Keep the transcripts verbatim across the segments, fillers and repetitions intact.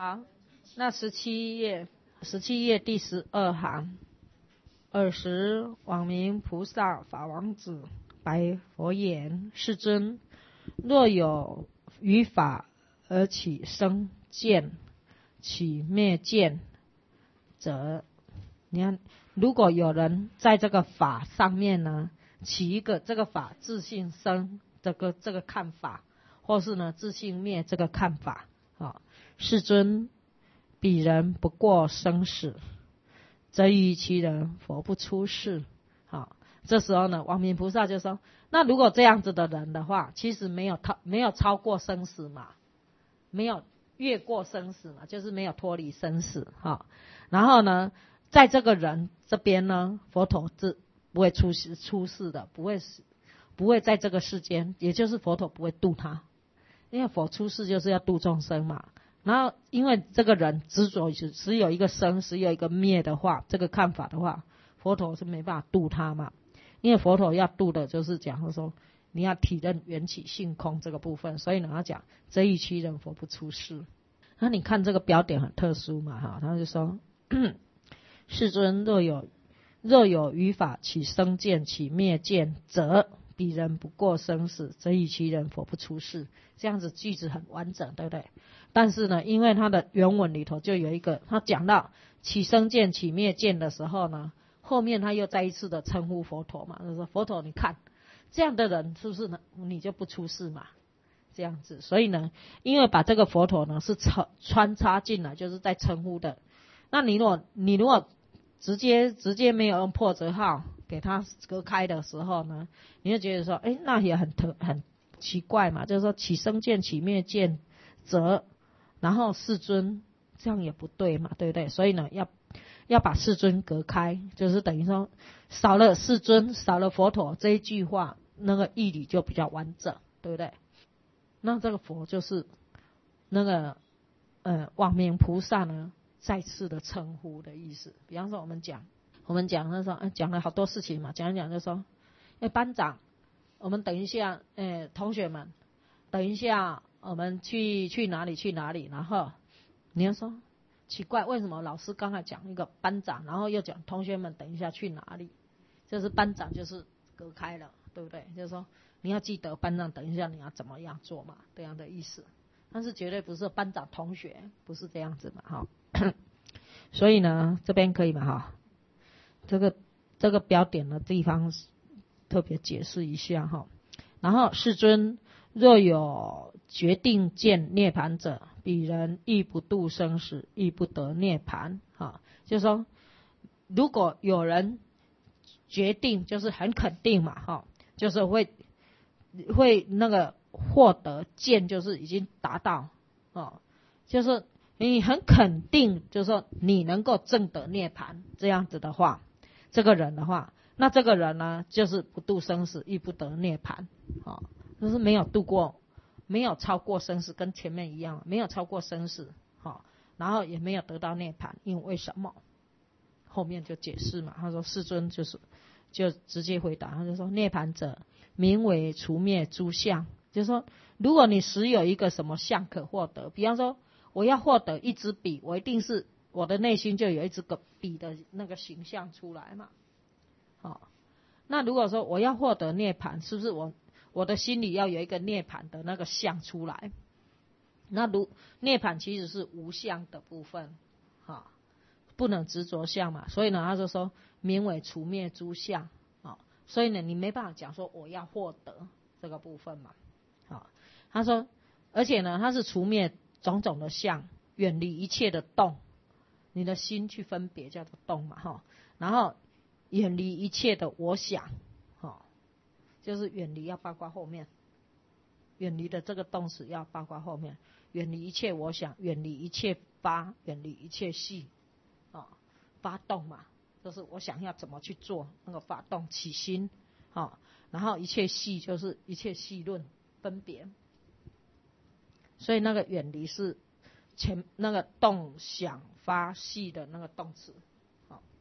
好，那十七页，十七页第十二行，尔时往明菩萨法王子白佛言：世尊，若有于法而起生见，起灭见，则你看，如果有人在这个法上面呢，起一个这个法自性生这个这个看法，或是呢自性灭这个看法，啊，世尊，彼人不过生死，则于其人佛不出世。好，这时候呢，王明菩萨就说：那如果这样子的人的话，其实没有超没有超过生死嘛，没有越过生死嘛，就是没有脱离生死。好，然后呢，在这个人这边呢，佛陀是不会出世出世的，不会不会在这个世间，也就是佛陀不会度他，因为佛出世就是要度众生嘛。然后因为这个人执着只有一个生，只有一个灭的话，这个看法的话，佛陀是没办法度他嘛。因为佛陀要度的就是讲说你要体认缘起性空这个部分，所以呢他讲则于其人佛不出世。那你看这个标点很特殊嘛，哈，他就说世尊，若有若有于法起生见，起灭见，则彼人不过生死，则于其人佛不出世。这样子句子很完整，对不对？但是呢，因为他的原文里头就有一个，他讲到起生见起灭见的时候呢，后面他又再一次的称呼佛陀嘛，就说佛陀你看这样的人是不是呢，你就不出世嘛，这样子。所以呢，因为把这个佛陀呢是穿插进来，就是在称呼的。那你如果你如果直接直接没有用破折号给他隔开的时候呢，你就觉得说，哎，那也很特很奇怪嘛，就是说起生见起灭见则，然后世尊，这样也不对嘛，对不对？所以呢，要要把世尊隔开，就是等于说少了世尊，少了佛陀这一句话，那个义理就比较完整，对不对？那这个佛就是那个呃往明菩萨呢再次的称呼的意思。比方说我们讲我们讲那时候讲了好多事情嘛，讲一讲就说，哎，班长，我们等一下，哎，同学们，等一下我们去去哪里去哪里，然后你要说奇怪，为什么老师刚才讲一个班长，然后又讲同学们等一下去哪里？就是班长就是隔开了，对不对？就是说你要记得班长等一下你要怎么样做嘛，这样的意思。但是绝对不是班长同学，不是这样子嘛，哈。所以呢，这边可以嘛，哈。这个这个标点的地方特别解释一下哈。然后世尊，若有决定见涅槃者，彼人亦不度生死，亦不得涅槃。哈，就是说，如果有人决定，就是很肯定嘛，哈，就是会会那个获得见，就是已经达到，哦，就是你很肯定，就是说你能够证得涅槃，这样子的话，这个人的话，那这个人呢，就是不度生死，亦不得涅槃，哦，就是没有度过，没有超过生死，跟前面一样，没有超过生死，哦，然后也没有得到涅槃，因为为什么？后面就解释嘛，他说世尊就是就直接回答，他就说涅槃者，名为除灭诸相，就是说，如果你实有一个什么相可获得，比方说我要获得一支笔，我一定是我的内心就有一支个笔的那个形象出来嘛，好，那如果说我要获得涅槃，是不是我我的心里要有一个涅槃的那个相出来？那如涅槃其实是无相的部分，好，不能执着相嘛，所以呢，他就说名为除灭诸相，好，所以呢，你没办法讲说我要获得这个部分嘛，好，他说，而且呢，他是除灭种种的相，远离一切的动，你的心去分别叫做动嘛，哈，然后远离一切的我想，哈，就是远离要包括后面，远离的这个动词要包括后面，远离一切我想，远离一切发，远离一切系。哦，发动嘛，就是我想要怎么去做，那个发动起心，哦，然后一切系就是一切系论分别，所以那个远离是前那个动想发系的那个动词，好，哦，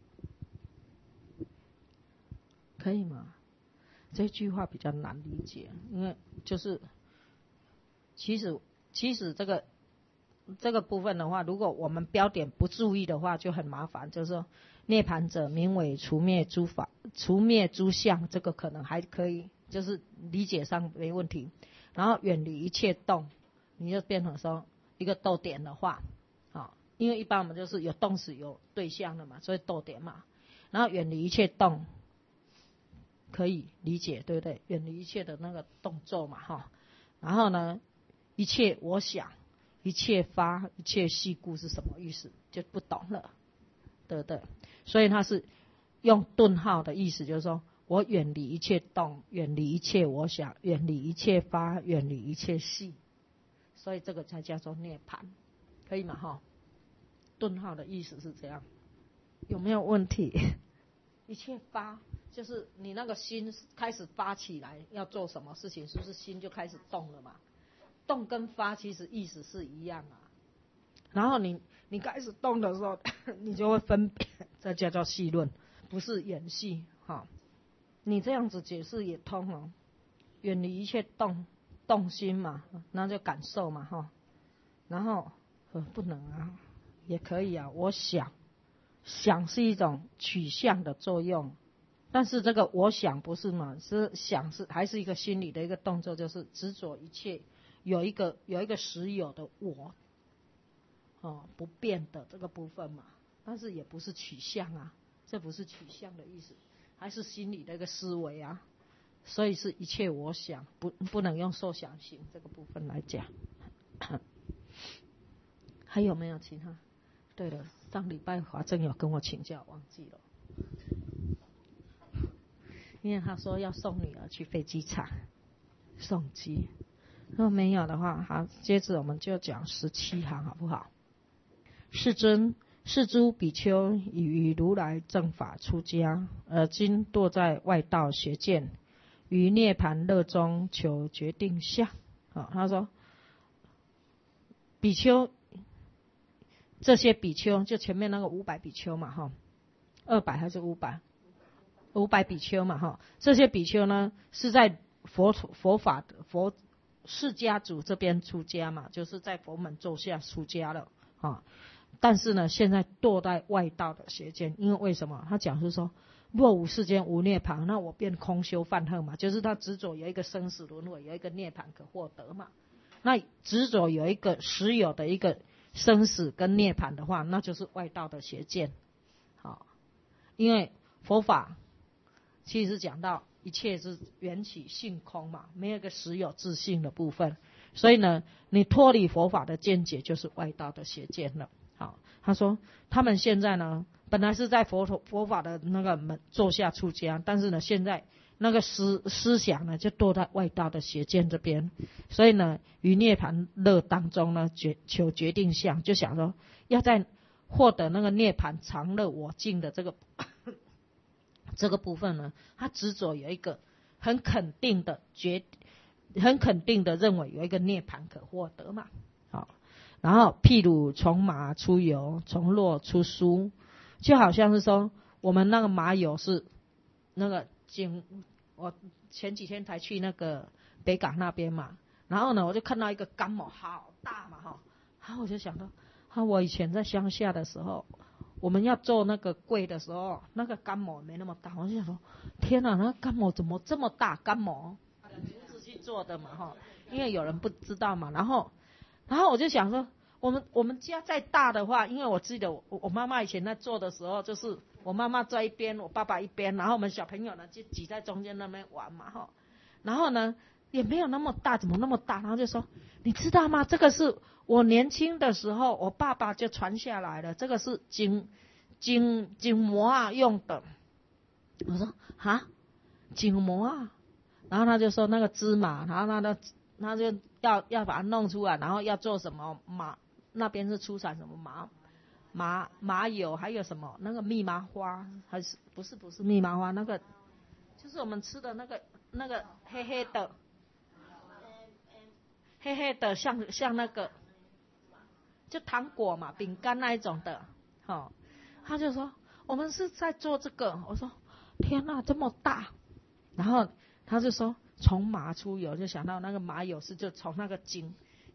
可以吗？这句话比较难理解，因为就是其实其实这个这个部分的话，如果我们标点不注意的话，就很麻烦。就是说，涅槃者名为除灭诸法，除灭诸相，这个可能还可以，就是理解上没问题。然后远离一切动，你就变成说一个逗点的话，啊，因为一般我们就是有动词有对象的嘛，所以逗点嘛。然后远离一切动，可以理解对不对？远离一切的那个动作嘛，哈。然后呢，一切我想。一切发一切系故是什么意思就不懂了，对不对？所以他是用顿号的意思，就是说我远离一切动，远离一切我想，远离一切发，远离一切系，所以这个才叫做涅槃，可以吗？哈，顿号的意思是这样，有没有问题？一切发就是你那个心开始发起来要做什么事情，是不是心就开始动了嘛？动跟发其实意思是一样啊，然后你你开始动的时候，你就会分别，这叫做戏论，不是演戏哈。你这样子解释也通哦，远离一切动动心嘛，那就感受嘛哈。然后呃不能啊，也可以啊，我想想是一种取向的作用，但是这个我想不是嘛，是想是还是一个心理的一个动作，就是执着一切。有一个有一个实有的我，哦，不变的这个部分嘛，但是也不是取向啊，这不是取向的意思，还是心理的一个思维啊，所以是一切我想，不不能用受想行这个部分来讲。还有没有其他？对了，上礼拜华正有跟我请教，忘记了，因为他说要送女儿去飞机场送机。如果没有的话，好，接着我们就讲十七行，好不好？世尊，是诸比丘已于如来正法出家，而今堕在外道邪见，于涅盘乐中求决定相。好，他说，比丘，这些比丘就前面那个五百比丘嘛，哈，二百还是五百？五百比丘嘛，哈，这些比丘呢是在佛佛法的佛。释迦族这边出家嘛，就是在佛门座下出家了啊。但是呢，现在堕在外道的邪见，因为为什么？他讲是说，若无世间无涅槃，那我便空修梵行嘛，就是他执着有一个生死轮回，有一个涅槃可获得嘛。那执着有一个实有的一个生死跟涅槃的话，那就是外道的邪见。好，因为佛法其实讲到。一切是缘起性空嘛，没有一个实有自性的部分，所以呢，你脱离佛法的见解就是外道的邪见了。好，他说他们现在呢，本来是在佛佛法的那个门座下出家，但是呢，现在那个思思想呢，就堕在外道的邪见这边，所以呢，于涅槃乐当中呢，决求决定相，就想说要在获得那个涅槃常乐我净的这个。这个部分呢，他执着有一个很肯定的决，很肯定的认为有一个涅槃可获得嘛。好，然后譬如从麻出油，从络出酥，就好像是说我们那个麻油是那个经，我前几天才去那个北港那边嘛，然后呢，我就看到一个干毛好大嘛哈，然后我就想到，啊，我以前在乡下的时候。我们要做那个柜的时候，那个干毛没那么大，我就想说，天哪，那个干毛怎么这么大？干毛竹子去做的嘛，哈，因为有人不知道嘛，然后，然后我就想说，我们我们家再大的话，因为我记得我我妈妈以前在做的时候，就是我妈妈在一边，我爸爸一边，然后我们小朋友呢就挤在中间那边玩嘛，哈，然后呢也没有那么大，怎么那么大？然后就说，你知道吗？这个是。我年轻的时候，我爸爸就传下来了，这个是筋筋筋膜啊用的。我说啊，筋膜啊，然后他就说那个芝麻，然后他的他就要要把它弄出来，然后要做什么麻，那边是出产什么麻麻麻油，还有什么那个蜜麻花，还是不是不是蜜麻花，那个就是我们吃的那个那个黑黑的，黑黑的像像那个。就糖果嘛，饼干那一种的，哦，他就说我们是在做这个，我说天哪，这么大，然后他就说从麻出油，就想到那个麻油是就从那个筋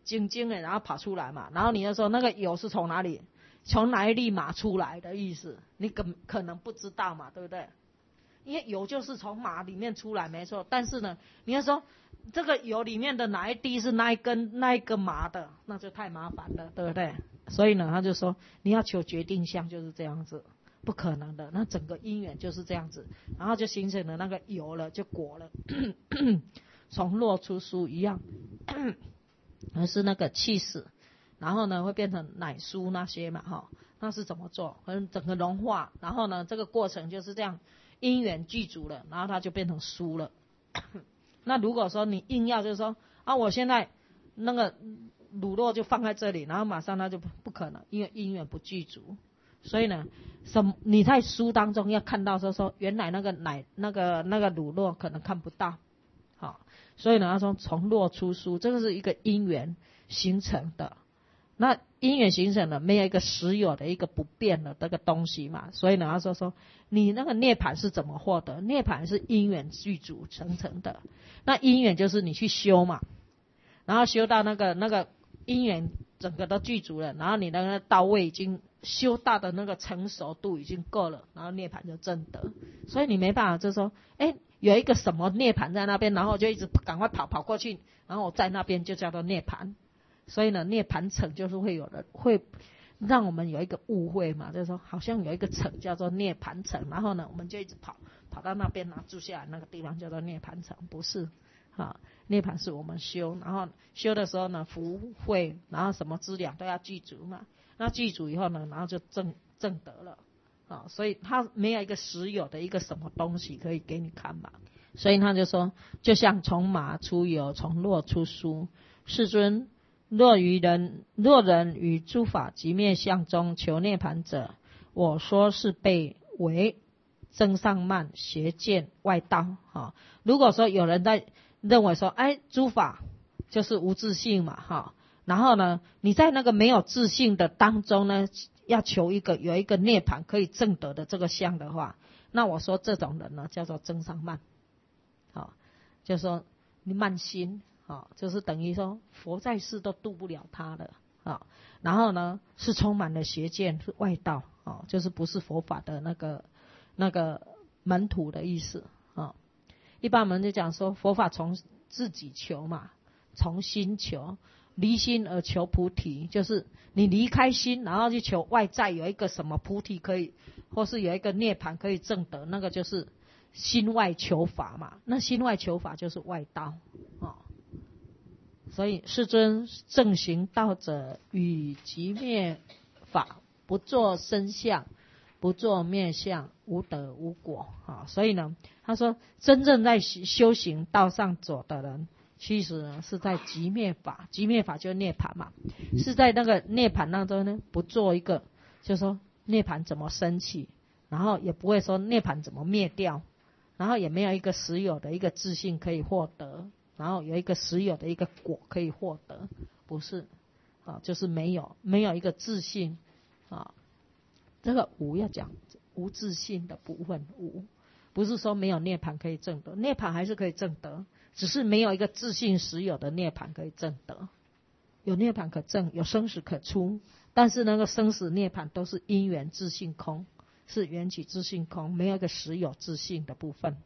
晶晶的，然后跑出来嘛，然后你就说那个油是从哪里，从哪一粒马出来的意思，你可可能不知道嘛，对不对？因为油就是从马里面出来，没错。但是呢，你要说这个油里面的哪一滴是那一根那一个马的，那就太麻烦了，对不对？所以呢，他就说你要求决定相就是这样子，不可能的。那整个因缘就是这样子，然后就形成了那个油了，就果了，从落出酥一样，而是那个气死，然后呢会变成奶酥那些嘛，哈，那是怎么做？可能整个融化，然后呢这个过程就是这样。因缘具足了，然后它就变成酥了。那如果说你硬要就是说啊，我现在那个乳酪就放在这里，然后马上它就不可能，因为因缘不具足。所以呢，什么你在酥当中要看到说说原来那个奶那个那个乳酪可能看不到，好，所以呢他说从落出酥，这个是一个因缘形成的。那因缘形成了，没有一个实有的一个不变的这个东西嘛，所以呢，他说说你那个涅槃是怎么获得？涅槃是因缘具足成成的，那因缘就是你去修嘛，然后修到那个那个因缘整个都具足了，然后你那个道位已经修到的那个成熟度已经够了，然后涅槃就证得。所以你没办法就说，哎，有一个什么涅槃在那边，然后就一直赶快跑跑过去，然后我在那边就叫做涅槃。所以呢，涅槃城就是会有人会让我们有一个误会嘛，就是说好像有一个城叫做涅槃城，然后呢我们就一直跑跑到那边，然后住下来那个地方叫做涅槃城，不是啊？涅槃是我们修，然后修的时候呢，福慧，然后什么资粮都要具足嘛，那具足以后呢，然后就证证得了啊，所以他没有一个实有的一个什么东西可以给你看嘛，所以他就说，就像从马出油，从落出酥，世尊。若于人，若人于诸法极灭相中求涅槃者，我说是被为增上慢邪见外道。哈，如果说有人在认为说，哎，诸法就是无自性嘛，哈，然后呢，你在那个没有自性的当中呢，要求一个有一个涅槃可以证得的这个相的话，那我说这种人呢，叫做增上慢，好，就说你慢心。啊，就是等于说佛在世都度不了他的啊，然后呢是充满了邪见，是外道啊，就是不是佛法的那个那个门徒的意思啊。一般我们就讲说佛法从自己求嘛，从心求，离心而求菩提，就是你离开心，然后去求外在有一个什么菩提可以，或是有一个涅槃可以证得，那个就是心外求法嘛。那心外求法就是外道啊。所以世尊正行道者，与极灭法不作生相，不作灭相，无得无果啊。所以呢，他说真正在修行道上走的人，其实呢是在极灭法，极灭法就是涅槃嘛，是在那个涅槃当中呢，不做一个，就是说涅槃怎么升起，然后也不会说涅槃怎么灭掉，然后也没有一个实有的一个自信可以获得。然后有一个实有的一个果可以获得，不是啊，就是没有没有一个自信啊。这个无要讲无自信的部分，无不是说没有涅槃可以证得，涅槃还是可以证得，只是没有一个自信实有的涅槃可以证得。有涅槃可证，有生死可出，但是那个生死涅槃都是因缘自性空，是缘起自性空，没有一个实有自性的部分。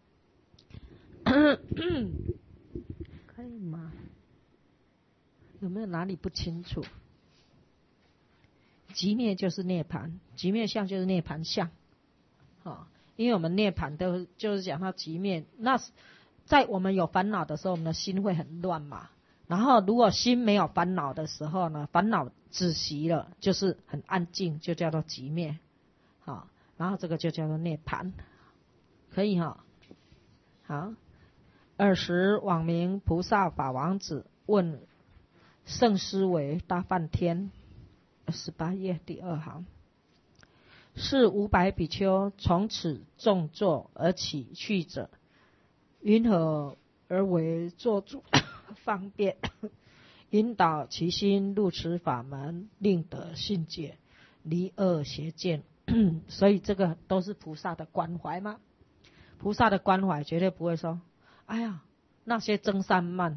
可以吗？有没有哪里不清楚？极灭就是涅槃，极灭相就是涅槃相，哦，因为我们涅槃都就是讲到极灭，那在我们有烦恼的时候，我们的心会很乱嘛。然后如果心没有烦恼的时候呢，烦恼止息了，就是很安静，就叫做极灭，好，哦，然后这个就叫做涅槃，可以哈，哦，好。尔时网名菩萨法王子问圣思维大梵天，十八页第二行，是五百比丘从此种坐而起去者，云何而为做主方便，引导其心入此法门，令得信解，离恶邪见。所以这个都是菩萨的关怀吗？菩萨的关怀绝对不会说，哎呀，那些增上慢，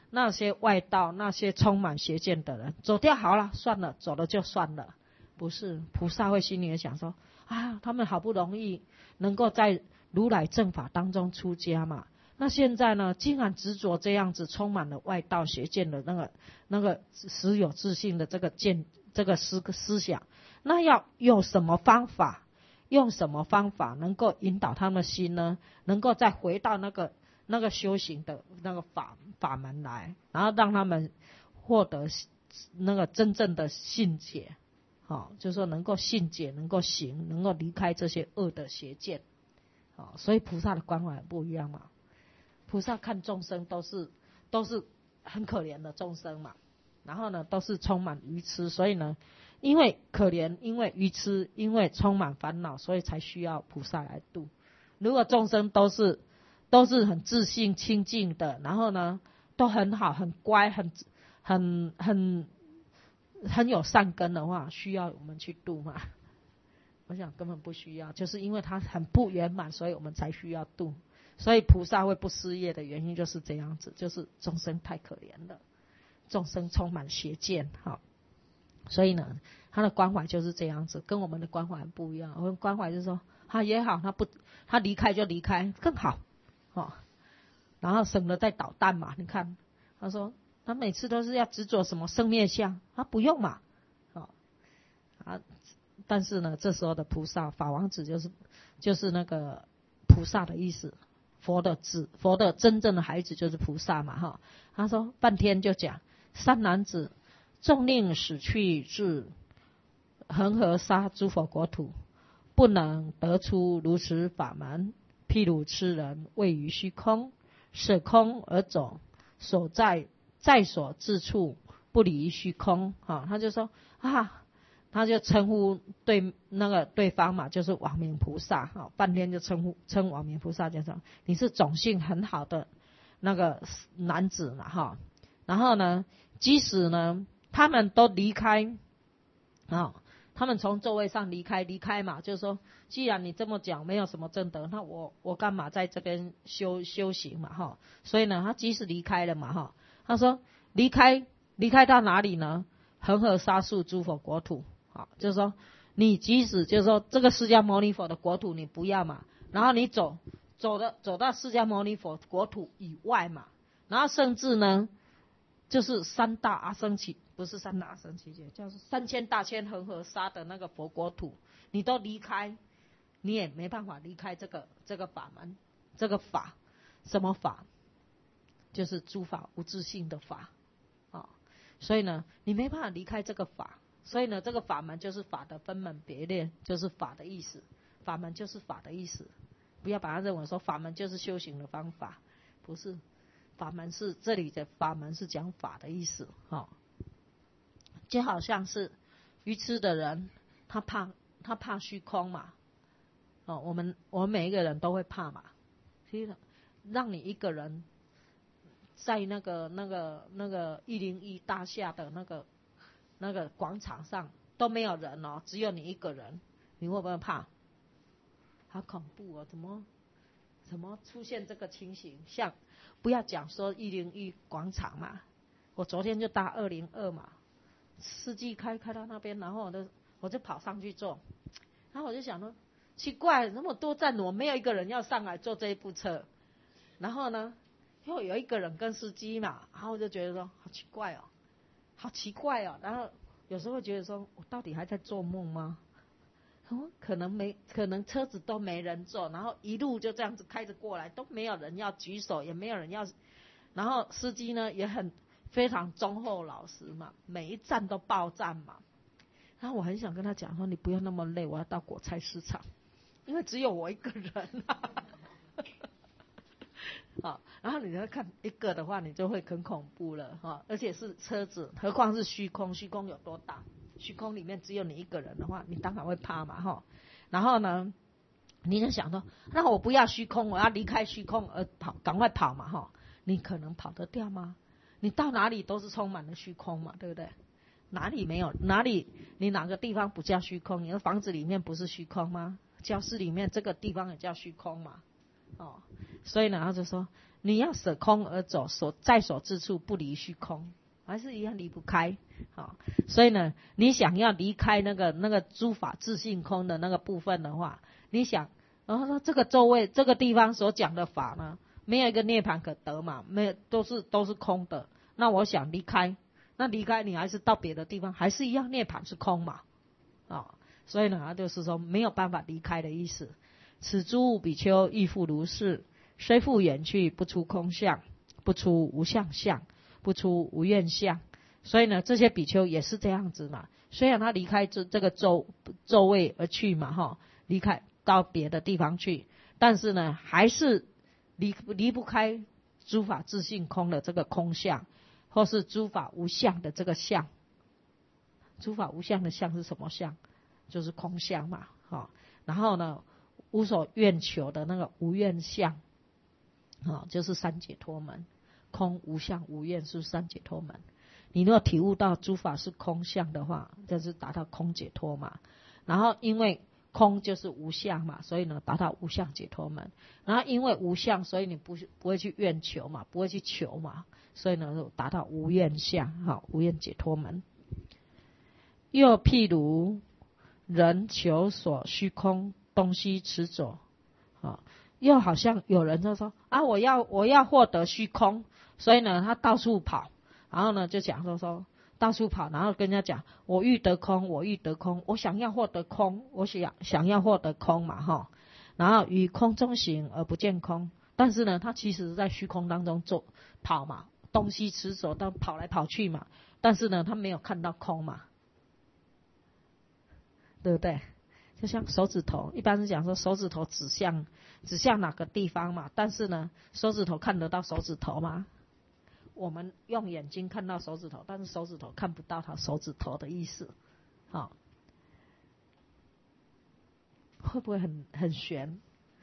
那些外道，那些充满邪见的人，走掉好了，算了，走了就算了。不是，菩萨会心里想说啊，他们好不容易能够在如来正法当中出家嘛，那现在呢，竟然执着这样子，充满了外道邪见的那个那个实有自信的这个见这个思思想，那要用什么方法？用什么方法能够引导他们的心呢？能够再回到那个那个修行的那个法法门来，然后让他们获得那个真正的信解。好、哦，就是说能够信解，能够行，能够离开这些恶的邪见。好、哦，所以菩萨的关怀不一样嘛。菩萨看众生都是都是很可怜的众生嘛，然后呢都是充满愚痴，所以呢，因为可怜，因为愚痴，因为充满烦恼，所以才需要菩萨来度。如果众生都是都是很自信清净的，然后呢都很好很乖很很很很有善根的话，需要我们去度吗？我想根本不需要，就是因为他很不圆满，所以我们才需要度。所以菩萨会不失业的原因就是这样子，就是众生太可怜了，众生充满邪见，好，所以呢他的关怀就是这样子，跟我们的关怀不一样。我们关怀就是说他也好，他不他离开就离开更好、哦、然后省得再捣蛋嘛。你看他说他每次都是要执着什么生灭相，他不用嘛、哦、啊，但是呢这时候的菩萨法王子就是就是那个菩萨的意思，佛的子，佛的真正的孩子就是菩萨嘛哈。他说半天就讲三男子纵令使去至恒河沙诸佛国土，不能得出如此法门，譬如痴人位于虚空，舍空而走，所在在所之处不离虚空。哈，他就说啊，他就称呼对那个对方嘛，就是王明菩萨哈，半天就称呼称王明菩萨，就说你是种性很好的那个男子嘛哈。然后呢，即使呢他们都离开啊，他们从座位上离开离开嘛，就是说既然你这么讲没有什么正德，那我我干嘛在这边修修行嘛哈。所以呢他即使离开了嘛哈，他说离开离开到哪里呢？恒河沙数诸佛国土。好，就是说你即使就是说这个释迦牟尼佛的国土你不要嘛，然后你走走的走到释迦牟尼佛国土以外嘛，然后甚至呢就是三大阿僧祇，不是三大阿僧祇劫，叫三千大千恒河沙的那个佛国土你都离开，你也没办法离开这个这个法门，这个法什么法？就是诸法无自性的法啊、哦，所以呢你没办法离开这个法。所以呢这个法门就是法的分门别类，就是法的意思，法门就是法的意思，不要把它认为说法门就是修行的方法，不是，法门是这里的法门是讲法的意思、哦、就好像是愚痴的人他怕他怕虚空嘛、哦、我们我们每一个人都会怕嘛，其实让你一个人在那个那个那个一零一大厦的那个那个广场上都没有人哦，只有你一个人，你会不会怕？好恐怖哦，怎么怎么出现这个情形？像不要讲说一零一广场嘛，我昨天就搭二零二嘛，司机开开到那边，然后我就我就跑上去坐，然后我就想说奇怪，那么多站我没有一个人要上来坐这一部车，然后呢又有一个人跟司机嘛，然后我就觉得说好奇怪哦好奇怪哦，然后有时候会觉得说我到底还在做梦吗？哦，可能没可能车子都没人坐，然后一路就这样子开着过来，都没有人要举手，也没有人要，然后司机呢也很非常忠厚老实嘛，每一站都报站嘛。然后我很想跟他讲说你不要那么累，我要到果菜市场，因为只有我一个人啊好，然后你要看一个的话你就会很恐怖了、哦、而且是车子，何况是虚空，虚空有多大？虚空里面只有你一个人的话你当然会怕嘛、哦、然后呢你就想说那我不要虚空，我要离开虚空而跑，赶快跑嘛、哦、你可能跑得掉吗？你到哪里都是充满了虚空嘛，对不对？哪里没有，哪里你哪个地方不叫虚空？你的房子里面不是虚空吗？教室里面这个地方也叫虚空嘛，哦， 所以呢，他就说你要舍空而走，所在所之处不离虚空，还是一样离不开。好，所以呢，你想要离开那个那个诸法自性空的那个部分的话，你想，然后说这个周围这个地方所讲的法呢，没有一个涅槃可得嘛，没有，都是都是空的。那我想离开，那离开你还是到别的地方，还是一样涅槃是空嘛，啊、哦，所以呢，他就是说没有办法离开的意思。此诸比丘亦复如是，虽复远去，不出空相，不出无相相，不出无愿相。所以呢，这些比丘也是这样子嘛。虽然他离开这这个座座位而去嘛，哈，离开到别的地方去，但是呢，还是离离不开诸法自性空的这个空相，或是诸法无相的这个相。诸法无相的相是什么相？就是空相嘛，哈。然后呢，无所愿求的那个无愿相，啊，就是三解脱门。空无相无愿是三解脱门。你如果体悟到诸法是空相的话，就是达到空解脱嘛。然后因为空就是无相嘛，所以呢达到无相解脱门。然后因为无相，所以你不不会去愿求嘛，不会去求嘛，所以呢达到无愿相，好，无愿解脱门。又譬如人求所虚空，东西驰走，啊，又好像有人就说啊，我要我要获得虚空，所以呢他到处跑。然后呢，就讲说说到处跑，然后跟人家讲，我欲得空，我欲得空，我想要获得空，我想想要获得空嘛，哈。然后于空中行而不见空，但是呢，他其实在虚空当中走跑嘛，东西驰走，但跑来跑去嘛，但是呢，他没有看到空嘛，对不对？就像手指头，一般是讲说手指头指向指向哪个地方嘛，但是呢，手指头看得到手指头吗？我们用眼睛看到手指头，但是手指头看不到他手指头的意思，好，会不会很很悬？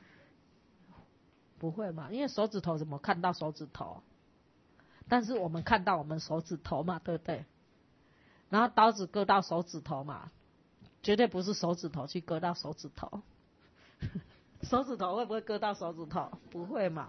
不会嘛，因为手指头怎么看到手指头？但是我们看到我们手指头嘛，对不对？然后刀子割到手指头嘛，绝对不是手指头去割到手指头。手指头会不会割到手指头？不会嘛。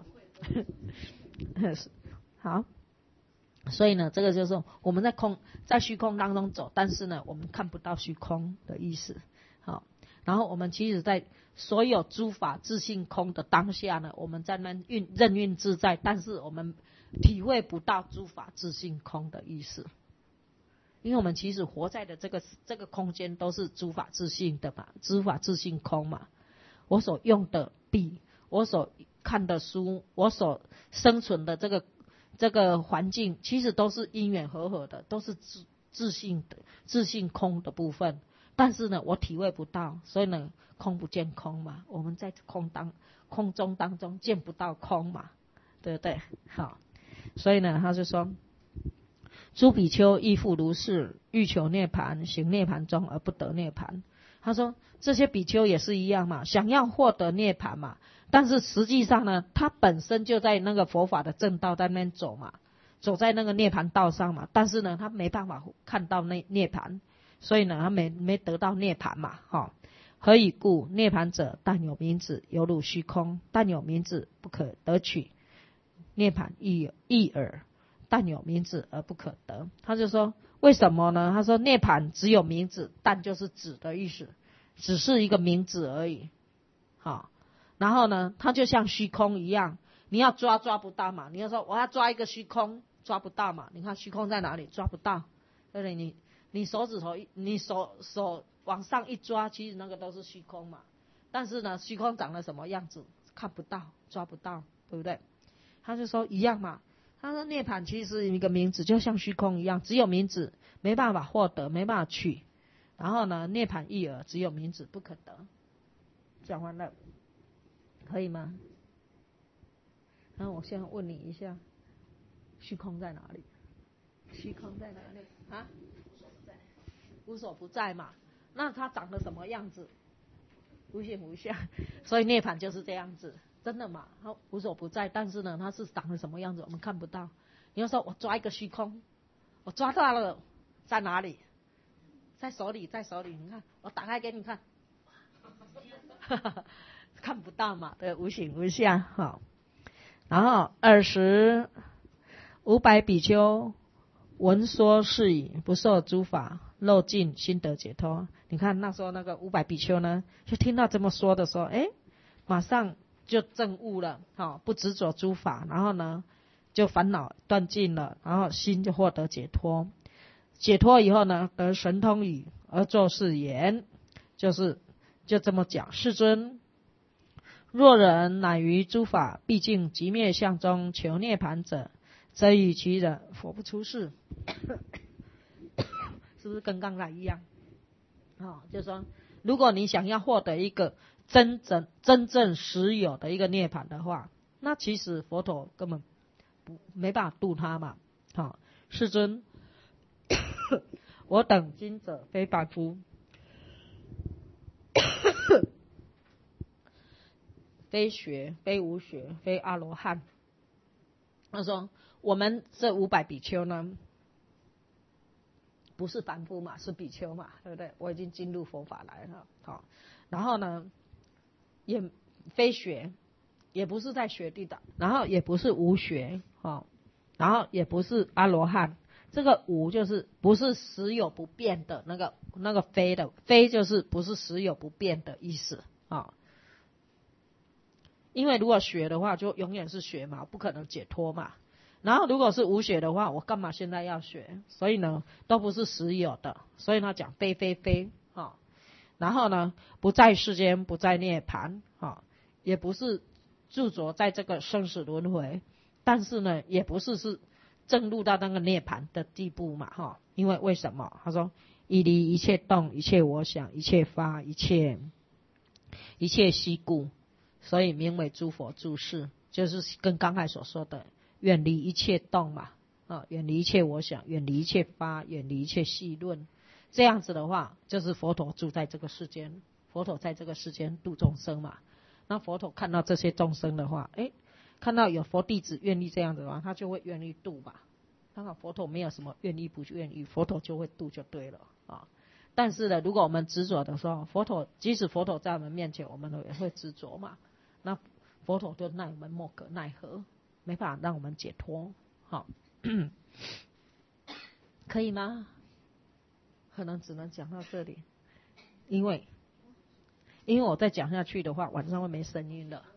好。所以呢，这个就是我们在空在虚空当中走，但是呢，我们看不到虚空的意思。好，然后我们其实在所有诸法自性空的当下呢，我们在那运任运自在，但是我们体会不到诸法自性空的意思，因为我们其实活在的这个这个空间都是诸法自性的嘛，诸法自性空嘛。我所用的笔，我所看的书，我所生存的这个。这个环境其实都是因缘和合的，都是自自性的自性空的部分，但是呢，我体会不到，所以呢，空不见空嘛，我们在空当空中当中见不到空嘛，对不对？好，所以呢，他就说，诸比丘亦复如是，欲求涅槃，行涅槃中而不得涅槃。他说这些比丘也是一样嘛，想要获得涅槃嘛，但是实际上呢，他本身就在那个佛法的正道在那边走嘛，走在那个涅槃道上嘛，但是呢，他没办法看到那涅槃，所以呢，他没没得到涅槃嘛，哈、哦。何以故？涅槃者，但有名字，犹如虚空；但有名字，不可得取。涅槃亦亦尔，但有名字而不可得。他就说，为什么呢？他说，涅槃只有名字，但就是指的意思，只是一个名字而已，好、哦。然后呢，它就像虚空一样，你要抓抓不到嘛。你要说我要抓一个虚空，抓不到嘛。你看虚空在哪里？抓不到，对不对？你你手指头，你手手往上一抓，其实那个都是虚空嘛。但是呢，虚空长得什么样子？看不到，抓不到，对不对？他就说一样嘛。他说涅槃其实是一个名字，就像虚空一样，只有名字，没办法获得，没办法取。然后呢，涅槃亦尔，只有名字，不可得。讲完了。可以吗？那我现在问你一下，虚空在哪里？虚空在哪里啊？无所不在嘛。那它长得什么样子？无形无相。所以涅槃就是这样子，真的嘛？它无所不在，但是呢，它是长得什么样子我们看不到。你要说我抓一个虚空，我抓到了，在哪里？在手里，在手里。你看，我打开给你看。看不到嘛，对，无形无相，好。 然后二十五百比丘闻说是已，不受诸法，漏尽心得解脱。你看那时候那个五百比丘呢，就听到这么说的时候，哎，马上就证悟了，哦，不执着诸法，然后呢，就烦恼断尽了，然后心就获得解脱。解脱以后呢，得神通语而作是言，就是就这么讲：世尊，若人乃于诸法毕竟即灭相中求涅盘者，则与其人佛不出世。是不是跟刚才一样？哦，就是说，如果你想要获得一个真正真正实有的一个涅盘的话，那其实佛陀根本不没办法度他嘛。好、哦，世尊，我等今者非凡夫，非学，非无学，非阿罗汉。他说，我们这五百比丘呢，不是凡夫嘛，是比丘嘛，对不对？我已经进入佛法来了，好，然后呢，也非学，也不是在学地的，然后也不是无学，好，然后也不是阿罗汉。这个无就是不是实有不变的那个那个非的，非就是不是实有不变的意思啊。因为如果学的话，就永远是学嘛，不可能解脱嘛。然后如果是无学的话，我干嘛现在要学？所以呢，都不是实有的。所以他讲非非非啊。然后呢，不在世间，不在涅盘啊，也不是驻着在这个生死轮回，但是呢，也不是是正入到那个涅盘的地步嘛哈。因为为什么？他说：以离一切动，一切我想，一切发，一切一切悉故。所以名为诸佛住世，就是跟刚才所说的远离一切动嘛，啊，远离一切我想，远离一切发，远离一切细论。这样子的话，就是佛陀住在这个世间，佛陀在这个世间度众生嘛。那佛陀看到这些众生的话，哎，看到有佛弟子愿意这样子的话，他就会愿意度吧。当然佛陀没有什么愿意不愿意，佛陀就会度就对了啊。但是呢，如果我们执着的时候，佛陀即使佛陀在我们面前，我们也会执着嘛。那佛陀就奈我们莫可奈何，没办法让我们解脱。好，可以吗？可能只能讲到这里，因为因为我再讲下去的话，晚上会没声音的。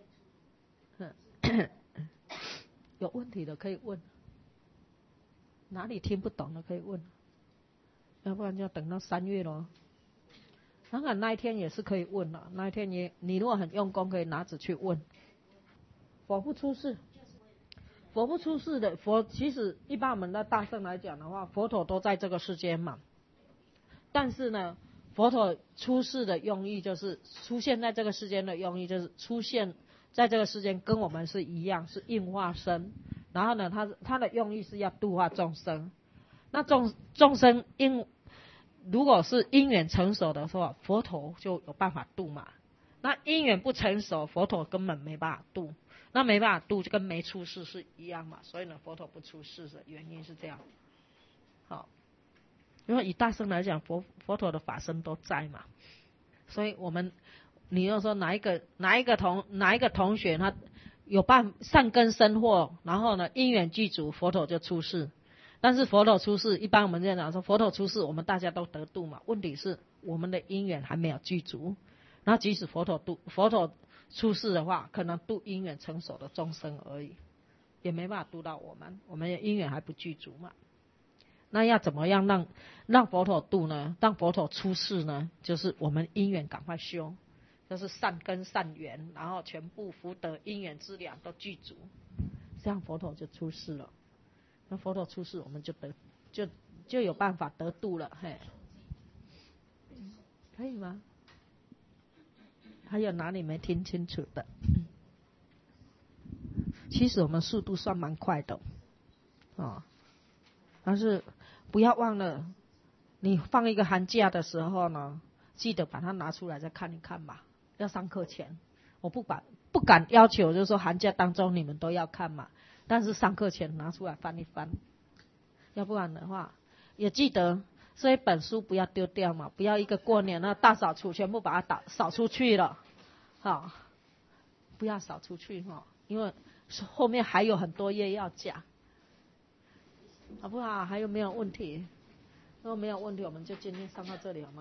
有问题的可以问，哪里听不懂的可以问，要不然就要等到三月咯。当然那一天也是可以问了，那一天你你如果很用功，可以拿纸去问。佛不出世，佛不出世的佛，其实一般我们的大圣来讲的话，佛陀都在这个世间嘛。但是呢，佛陀出世的用意就是出现在这个世间的用意就是出现在这个世间，跟我们是一样，是应化身。然后呢，他他的用意是要度化众生。那众众生因如果是因缘成熟的时候，佛陀就有办法度嘛。那因缘不成熟，佛陀根本没办法度。那没办法度，就跟没出世是一样嘛。所以呢，佛陀不出世的原因是这样。好，因为以大圣来讲，佛佛陀的法身都在嘛。所以我们，你要说哪一个哪一个同哪一个同学他有办善根深获，然后呢因缘具足，佛陀就出世。但是佛陀出世，一般我们这样讲说，佛陀出世，我们大家都得度嘛。问题是我们的因缘还没有具足，然后即使佛陀度佛陀出世的话，可能度因缘成熟的众生而已，也没办法度到我们，我们的因缘还不具足嘛。那要怎么样让让佛陀度呢？让佛陀出世呢？就是我们因缘赶快修，就是善根善缘，然后全部福德因缘资粮都具足，这样佛陀就出世了。那佛陀出世，我们就得就就有办法得度了，嘿，可以吗？还有哪里没听清楚的？其实我们速度算蛮快的，哦，但是不要忘了，你放一个寒假的时候呢，记得把它拿出来再看一看吧。要上课前，我不敢不敢要求，就是说寒假当中你们都要看嘛。但是上课前拿出来翻一翻，要不然的话，也记得这一本书不要丢掉嘛，不要一个过年那大扫除全部把它打扫出去了，好，不要扫出去哈，因为后面还有很多页要讲，好不好？还有没有问题？如果没有问题，我们就今天上到这里好吗？